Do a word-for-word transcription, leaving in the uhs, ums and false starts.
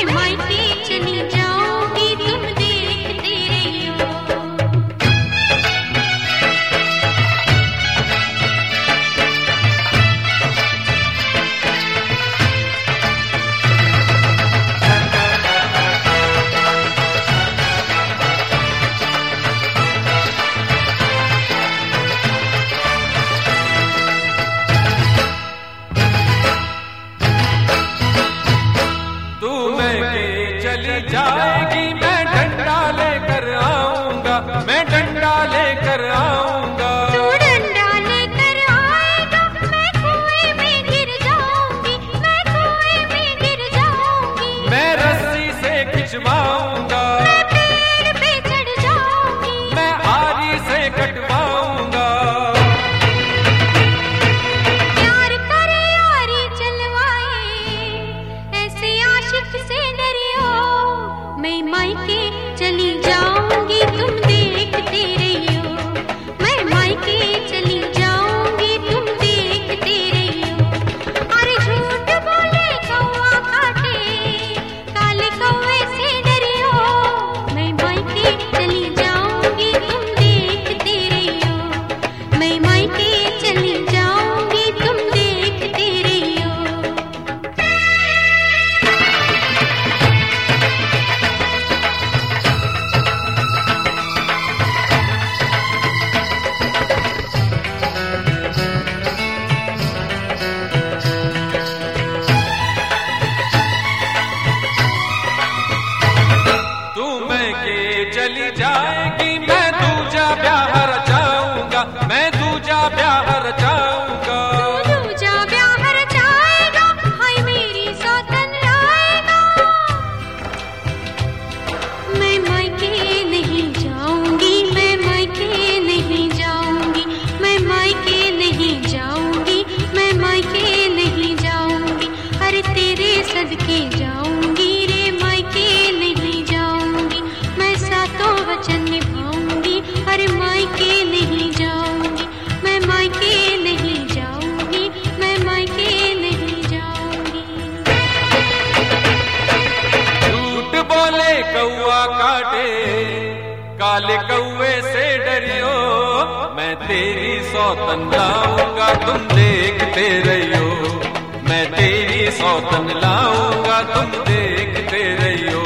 चली जाएगी मैं डंडा लेकर आऊंगा, मैं डंडा लेकर आऊंगा। तू डंडा लेकर आएगा, मैं कुएं में गिर जाऊंगी, मैं कुएं में गिर जाऊंगी। मैं रस्सी से खिंचवाऊंगा, मैं पेड़ पे चढ़ जाऊंगी, मैं आरी से कटवाऊंगा। प्यार करे यारी चलवाए, ऐसे आशिक से डरियो। मैं मायके चली जाऊंगी, तुम देखते रहियो। मैं मायके चली जाऊंगी, तुम देखते रहियो। अरे झूठ बोले कौवा काटे, काले कौवे से डरियो। मैं मायके चली जाऊंगी, तुम देखते रहियो। मैं मायके चली जाऊंगी, तुम देखते रहियो। तू मैं के चली जाएगी, मैं दूजा ब्याह रचाऊंगा, मैं दूजा ब्याह रचाऊंगा। तू दूजा ब्याह रचाएगा, हाय मेरी सौतन लाएगा। मैं मायके नहीं जाऊंगी, मैं मायके नहीं जाऊंगी, मैं मायके नहीं जाऊंगी, मैं मायके नहीं जाऊंगी। अरे तेरे सदके जाऊंगी रे, मायके नहीं जाऊंगी। मैं सातों वचन निभाऊंगी, अरे मायके नहीं जाऊंगी, मैं मायके नहीं जाऊंगी, मैं मायके नहीं जाऊंगी। झूठ बोले कौआ काटे, काले कौवे से डरियो। मैं तेरी सौतन लाऊंगा, तुम देखते रहियो। मैं तेरी सौतन लाऊंगा, तुम देखते रहियो।